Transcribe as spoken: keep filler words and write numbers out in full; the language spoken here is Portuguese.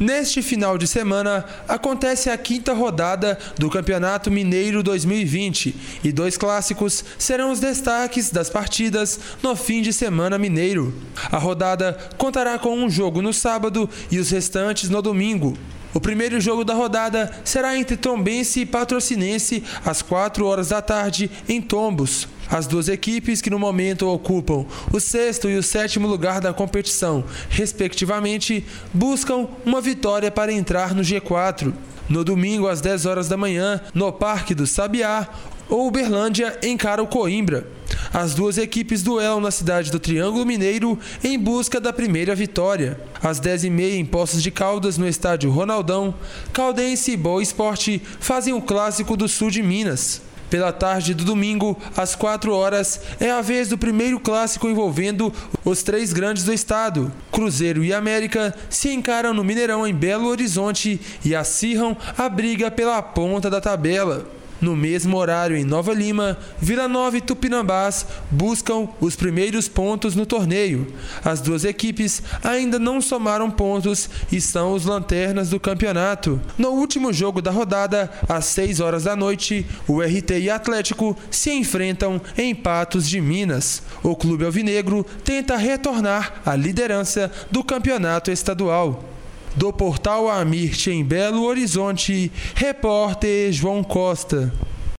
Neste final de semana, acontece a quinta rodada do Campeonato Mineiro dois mil e vinte e dois clássicos serão os destaques das partidas no fim de semana mineiro. A rodada contará com um jogo no sábado e os restantes no domingo. O primeiro jogo da rodada será entre Tombense e Patrocinense às quatro horas da tarde em Tombos. As duas equipes que no momento ocupam o sexto e o sétimo lugar da competição, respectivamente, buscam uma vitória para entrar no G quatro. No domingo, às dez horas da manhã, no Parque do Sabiá, o Uberlândia encara o Coimbra. As duas equipes duelam na cidade do Triângulo Mineiro em busca da primeira vitória. Às dez e meia, em Poços de Caldas, no estádio Ronaldão, Caldense e Boa Esporte fazem o clássico do sul de Minas. Pela tarde do domingo, às quatro horas, é a vez do primeiro clássico envolvendo os três grandes do estado. Cruzeiro e América se encaram no Mineirão em Belo Horizonte e acirram a briga pela ponta da tabela. No mesmo horário, em Nova Lima, Vila Nova e Tupinambás buscam os primeiros pontos no torneio. As duas equipes ainda não somaram pontos e são os lanternas do campeonato. No último jogo da rodada, às seis horas da noite, o R T e Atlético se enfrentam em Patos de Minas. O clube alvinegro tenta retornar à liderança do campeonato estadual. Do Portal Amirte em Belo Horizonte, repórter João Costa.